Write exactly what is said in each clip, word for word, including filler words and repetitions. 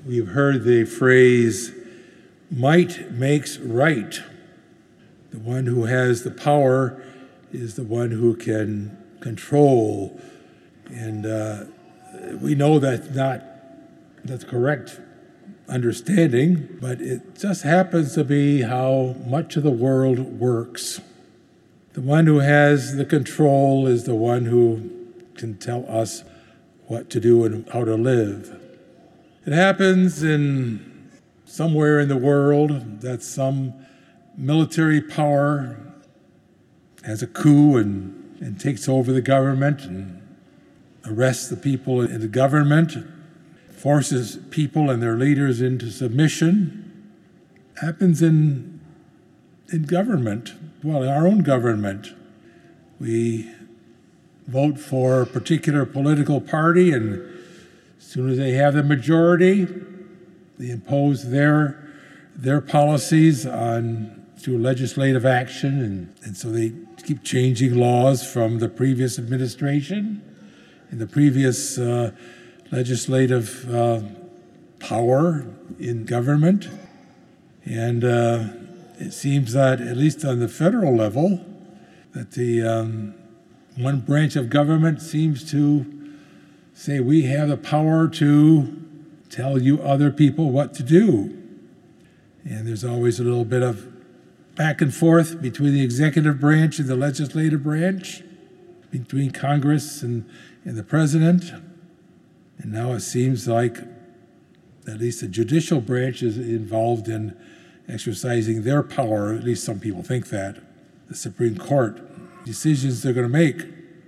We've heard the phrase, might makes right. The one who has the power is the one who can control. And uh, we know that's not the correct understanding, but it just happens to be how much of the world works. The one who has the control is the one who can tell us what to do and how to live. It happens in somewhere in the world that some military power has a coup and, and takes over the government and arrests the people in the government, forces people and their leaders into submission. It happens in, in government, well, in our own government. We vote for a particular political party, and as soon as they have the majority, they impose their their policies on through legislative action, and, and so they keep changing laws from the previous administration and the previous uh, legislative uh, power in government. And uh, it seems that, at least on the federal level, that the um, one branch of government seems to say we have the power to tell you other people what to do. And there's always a little bit of back and forth between the executive branch and the legislative branch, between Congress and, and the president. And now it seems like at least the judicial branch is involved in exercising their power. At least some people think that. The Supreme Court, decisions they're going to make.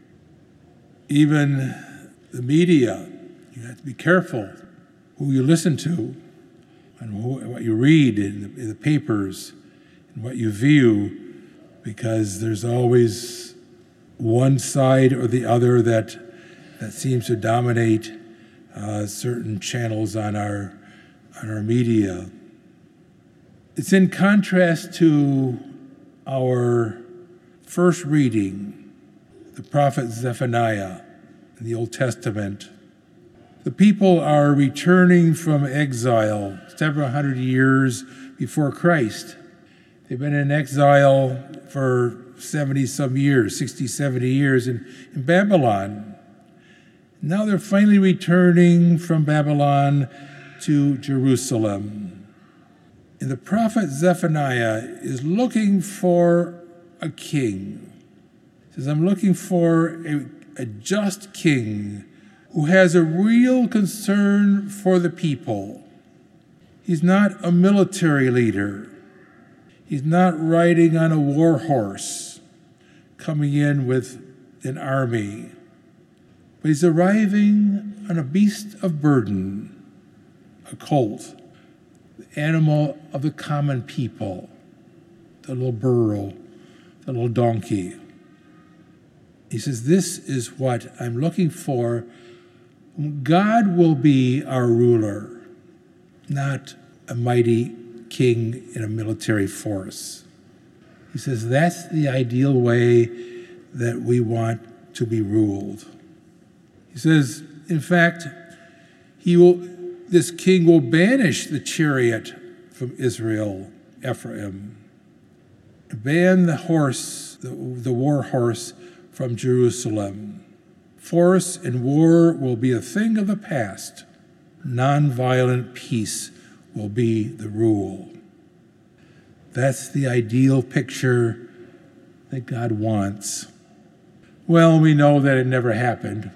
Even the media, you have to be careful who you listen to and who, what you read in the, in the papers and what you view, because there's always one side or the other that that seems to dominate uh, certain channels on our on our media. It's in contrast to our first reading, the prophet Zephaniah in the Old Testament. The people are returning from exile several hundred years before Christ. They've been in exile for seventy some years, sixty, seventy years in, in Babylon. Now they're finally returning from Babylon to Jerusalem. And the prophet Zephaniah is looking for a king. He says, I'm looking for a, a just king who has a real concern for the people. He's not a military leader. He's not riding on a war horse, coming in with an army. But he's arriving on a beast of burden, a colt, the animal of the common people, the little burro, the little donkey. He says, this is what I'm looking for. God will be our ruler, not a mighty king in a military force. He says that's the ideal way that we want to be ruled. He says, in fact, he will, this king will banish the chariot from Israel, Ephraim, ban the horse, the, the war horse from Jerusalem. Force and war will be a thing of the past. Nonviolent peace will be the rule. That's the ideal picture that God wants. Well, we know that it never happened,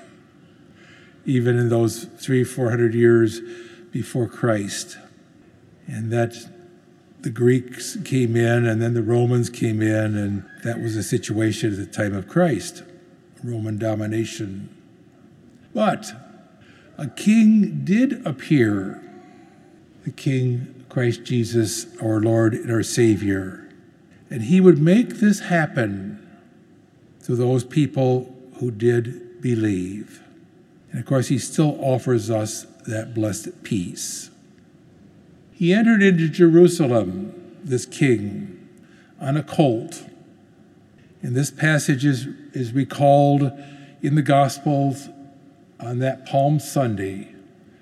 even in those three, four hundred years before Christ. And that the Greeks came in, and then the Romans came in, and that was the situation at the time of Christ. Roman domination. But a king did appear, the King Christ Jesus, our Lord and our Savior. And he would make this happen to those people who did believe. And of course, he still offers us that blessed peace. He entered into Jerusalem, this king, on a colt. And this passage is, is recalled in the Gospels on that Palm Sunday,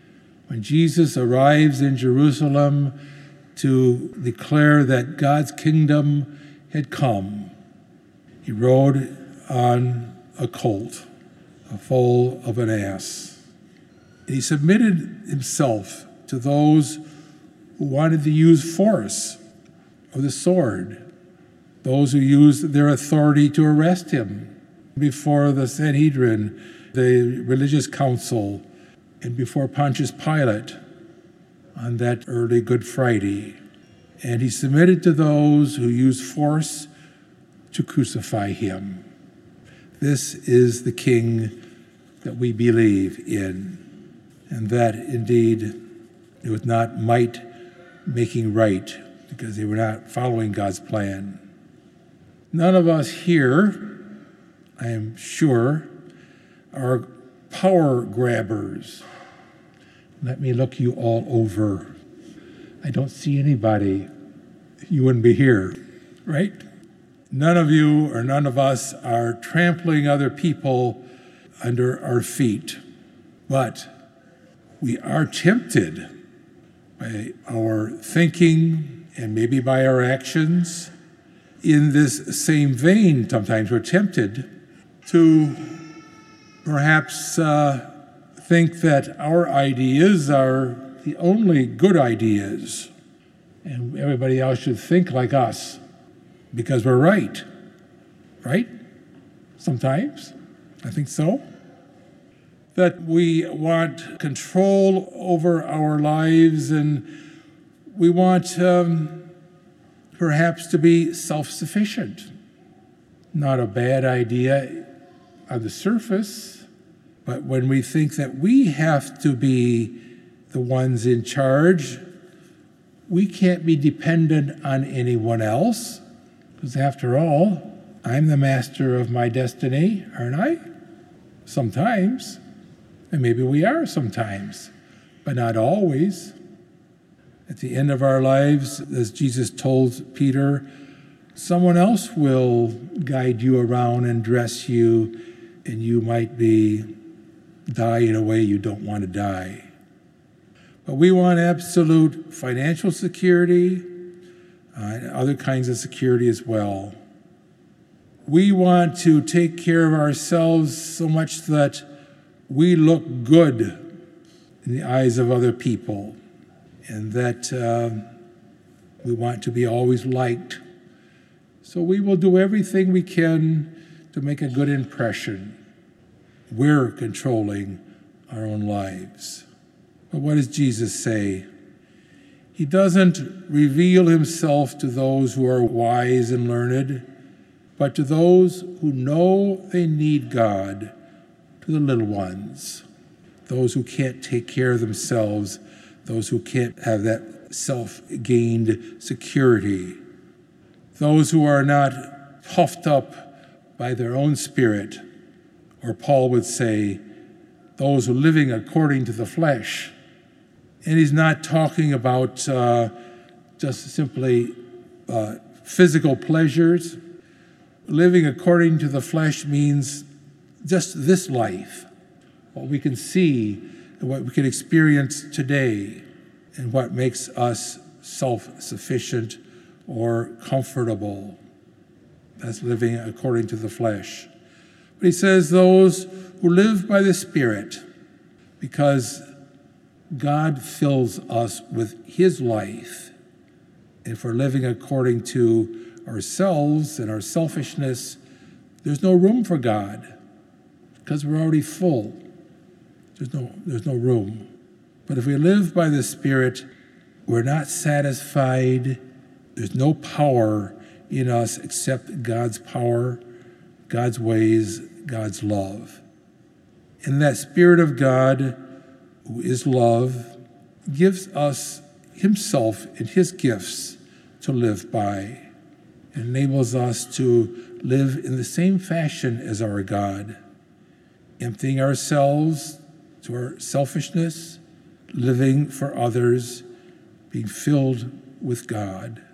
When Jesus arrives in Jerusalem to declare that God's kingdom had come, he rode on a colt, a foal of an ass. He submitted himself to those who wanted to use force or the sword, those who used their authority to arrest him before the Sanhedrin, the religious council, and before Pontius Pilate on that early Good Friday. And he submitted to those who used force to crucify him. This is the King that we believe in, and that indeed it was not might making right, because they were not following God's plan. None of us here, I am sure, are power grabbers. Let me look you all over. I don't see anybody. You wouldn't be here, right? None of you or none of us are trampling other people under our feet, but we are tempted by our thinking and maybe by our actions. In this same vein, sometimes we're tempted to perhaps uh, think that our ideas are the only good ideas, and everybody else should think like us because we're right. Right? Sometimes. I think so. That we want control over our lives, and we want um, perhaps to be self-sufficient. Not a bad idea on the surface, but when we think that we have to be the ones in charge, we can't be dependent on anyone else, because after all, I'm the master of my destiny, aren't I? Sometimes. And maybe we are sometimes, but not always. At the end of our lives, as Jesus told Peter, someone else will guide you around and dress you, and you might be die in a way you don't want to die. But we want absolute financial security uh, and other kinds of security as well. We want to take care of ourselves so much that we look good in the eyes of other people, and that uh, we want to be always liked. So we will do everything we can to make a good impression. We're controlling our own lives. But what does Jesus say? He doesn't reveal himself to those who are wise and learned, but to those who know they need God, to the little ones, those who can't take care of themselves, those who can't have that self-gained security, those who are not puffed up by their own spirit, or Paul would say, those who are living according to the flesh. And he's not talking about uh, just simply uh, physical pleasures. Living according to the flesh means just this life, what we can see and what we can experience today, and what makes us self-sufficient or comfortable. That's living according to the flesh. But he says those who live by the Spirit, because God fills us with his life. If we're living according to ourselves and our selfishness, there's no room for God, because we're already full. There's no, there's no room. But if we live by the Spirit, we're not satisfied. There's no power in us except God's power, God's ways, God's love. And that Spirit of God, who is love, gives us himself and his gifts to live by. It enables us to live in the same fashion as our God, emptying ourselves to our selfishness, living for others, being filled with God.